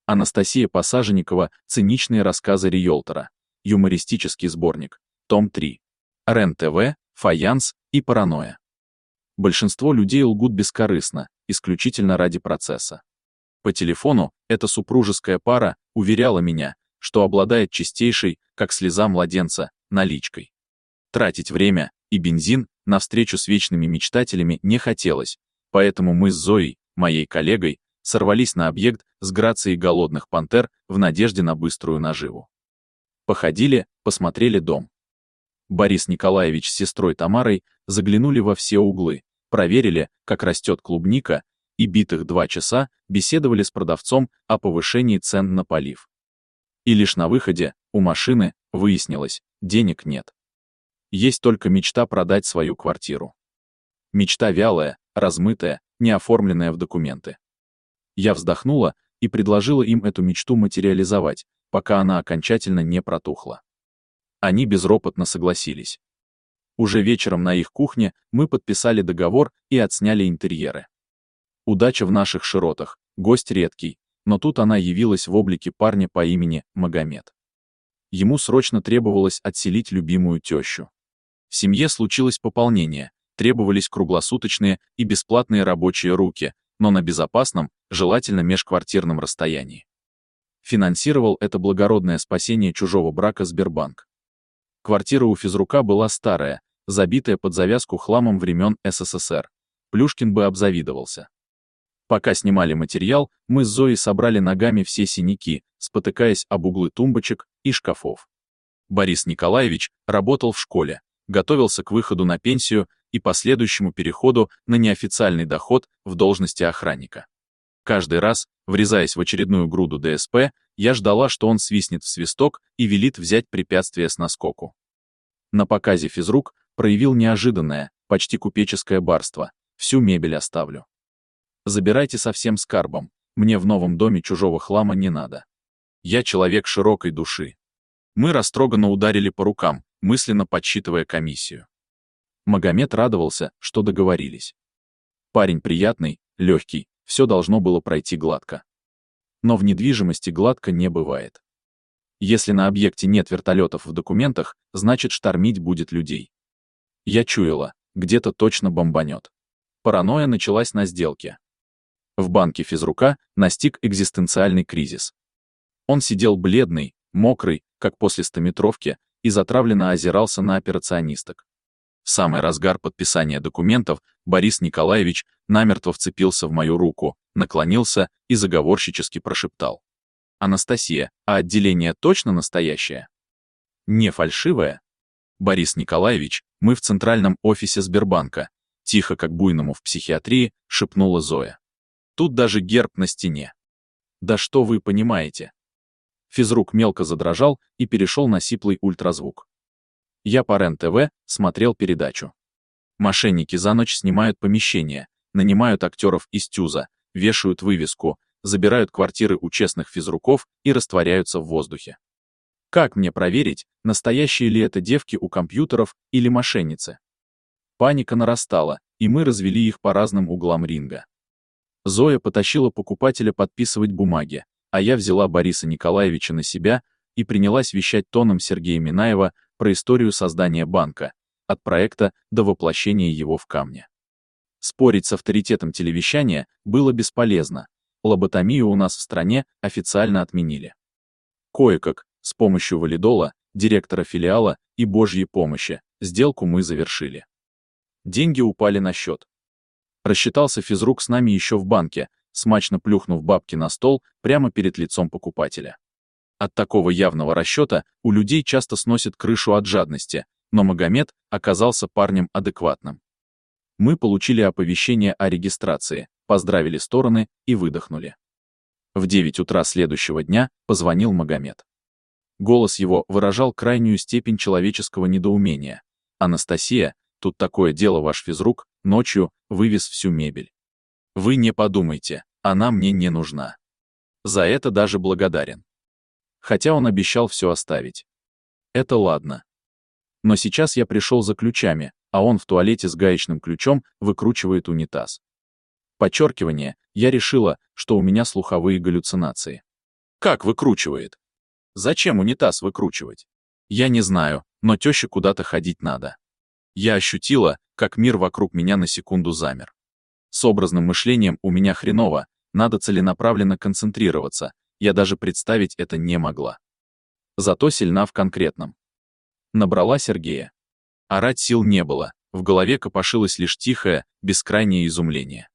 Анастасия Посаженникова «Циничные рассказы риэлтора». Юмористический сборник. Том 3. РЕН-ТВ, Фаянс и Паранойя. Большинство людей лгут бескорыстно, исключительно ради процесса. По телефону эта супружеская пара уверяла меня, что обладает чистейшей, как слеза младенца, наличкой. Тратить время и бензин на встречу с вечными мечтателями не хотелось, поэтому мы с Зоей, моей коллегой, сорвались на объект с грацией голодных пантер в надежде на быструю наживу. Походили, посмотрели дом. Борис Николаевич с сестрой Тамарой заглянули во все углы, проверили, как растет клубника, и битых 2 часа беседовали с продавцом о повышении цен на полив. И лишь на выходе, у машины, выяснилось, денег нет. Есть только мечта продать свою квартиру. Мечта вялая, размытая, не оформленная в документы. Я вздохнула и предложила им эту мечту материализовать, пока она окончательно не протухла. Они безропотно согласились. Уже вечером на их кухне мы подписали договор и отсняли интерьеры. Удача в наших широтах, гость редкий, но тут она явилась в облике парня по имени Магомед. Ему срочно требовалось отселить любимую тещу. В семье случилось пополнение, требовались круглосуточные и бесплатные рабочие руки, но на безопасном, желательно межквартирном расстоянии. Финансировал это благородное спасение чужого брака Сбербанк. Квартира у физрука была старая, забитая под завязку хламом времен СССР. Плюшкин бы обзавидовался. Пока снимали материал, мы с Зоей собрали ногами все синяки, спотыкаясь об углы тумбочек и шкафов. Борис Николаевич работал в школе, готовился к выходу на пенсию и последующему переходу на неофициальный доход в должности охранника. Каждый раз, врезаясь в очередную груду ДСП, я ждала, что он свистнет в свисток и велит взять препятствие с наскоку. На показе физрук проявил неожиданное, почти купеческое барство. Всю мебель оставлю. Забирайте со всем скарбом, мне в новом доме чужого хлама не надо. Я человек широкой души. Мы растроганно ударили по рукам, мысленно подсчитывая комиссию. Магомед радовался, что договорились. Парень приятный, легкий, все должно было пройти гладко. Но в недвижимости гладко не бывает. Если на объекте нет вертолетов в документах, значит штормить будет людей. Я чуяла, где-то точно бомбанет. Паранойя началась на сделке. В банке физрука настиг экзистенциальный кризис. Он сидел бледный, мокрый, как после стометровки, и затравленно озирался на операционисток. В самый разгар подписания документов Борис Николаевич намертво вцепился в мою руку, наклонился и заговорщически прошептал. «Анастасия, а отделение точно настоящее? Не фальшивое?» «Борис Николаевич, мы в центральном офисе Сбербанка», тихо, как буйному в психиатрии, шепнула Зоя. «Тут даже герб на стене». «Да что вы понимаете?» Физрук мелко задрожал и перешел на сиплый ультразвук. Я по РЕН-ТВ смотрел передачу. Мошенники за ночь снимают помещения, нанимают актеров из ТЮЗа, вешают вывеску, забирают квартиры у честных физруков и растворяются в воздухе. Как мне проверить, настоящие ли это девки у компьютеров или мошенницы? Паника нарастала, и мы развели их по разным углам ринга. Зоя потащила покупателя подписывать бумаги, а я взяла Бориса Николаевича на себя и принялась вещать тоном Сергея Минаева про историю создания банка, от проекта до воплощения его в камне. Спорить с авторитетом телевещания было бесполезно, лоботомию у нас в стране официально отменили. Кое-как, с помощью валидола, директора филиала и Божьей помощи, сделку мы завершили. Деньги упали на счет. Рассчитался физрук с нами еще в банке, смачно плюхнув бабки на стол прямо перед лицом покупателя. От такого явного расчета у людей часто сносит крышу от жадности, но Магомед оказался парнем адекватным. Мы получили оповещение о регистрации, поздравили стороны и выдохнули. В 9 утра следующего дня позвонил Магомед. Голос его выражал крайнюю степень человеческого недоумения. «Анастасия, тут такое дело, ваш физрук ночью вывез всю мебель. Вы не подумайте, она мне не нужна. За это даже благодарен. Хотя он обещал все оставить. Это ладно. Но сейчас я пришел за ключами, а он в туалете с гаечным ключом выкручивает унитаз. Подчеркивание, я решила, что у меня слуховые галлюцинации. Как выкручивает? Зачем унитаз выкручивать? Я не знаю, но тёще куда-то ходить надо. Я ощутила, как мир вокруг меня на секунду замер. С образным мышлением у меня хреново, надо целенаправленно концентрироваться, я даже представить это не могла. Зато сильна в конкретном. Набрала Сергея. Орать сил не было, в голове копошилось лишь тихое, бескрайнее изумление.